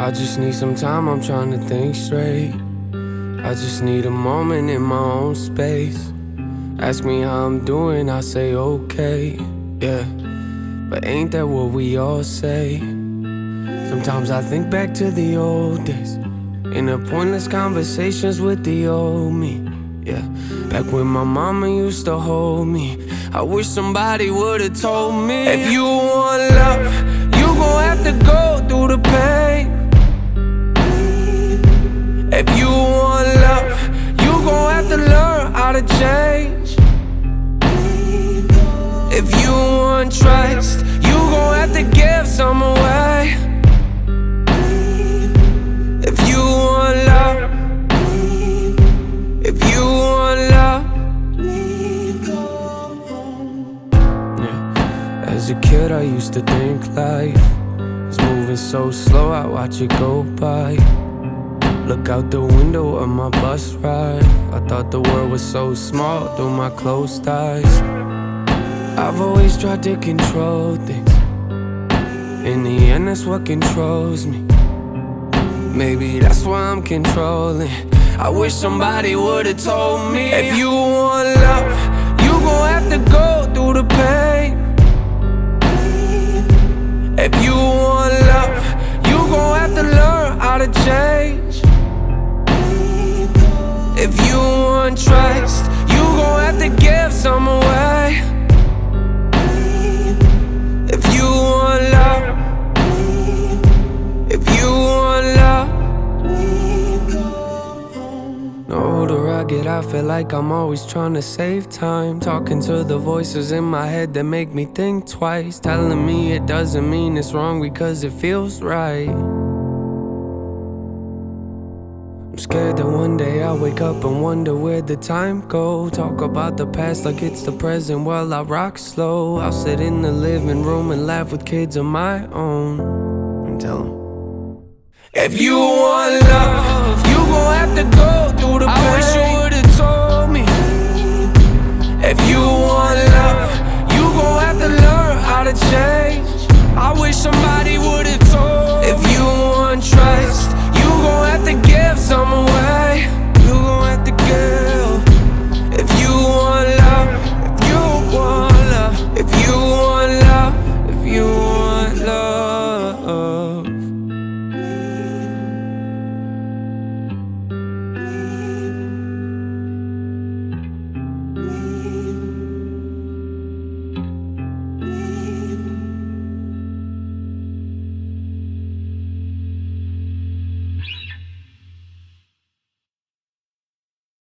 I just need some time, I'm trying to think straight. I just need a moment in my own space. Ask me how I'm doing, I say okay, yeah. But ain't that what we all say? Sometimes I think back to the old days, in the pointless conversations with the old me, yeah. Back when my mama used to hold me, I wish somebody would've told me, if you want love, you gon' have to go through the pain. If you want love, you gon' have to learn how to change. If you want trust, you gon' have to give some away. If you want love, if you want love, yeah. As a kid I used to think life was moving so slow, I watch it go by. Look out the window of my bus ride, I thought the world was so small through my closed eyes. I've always tried to control things, in the end that's what controls me. Maybe that's why I'm controlling. I wish somebody would've told me, if you want love, you gon' have to go through the pain. If you want love, you gon' have to learn how to change. If you want trust, you gon' have to give some away. If you want love, if you want love. The older I get, I feel like I'm always trying to save time, talking to the voices in my head that make me think twice, telling me it doesn't mean it's wrong because it feels right. I'm scared that one day I'll wake up and wonder where the time go. Talk about the past like it's the present while I rock slow. I'll sit in the living room and laugh with kids of my own and tell them, if you want love, you gon' have to go through the pain. I wish you would've told me. If you want love, you gon' have to learn how to change. I wish somebody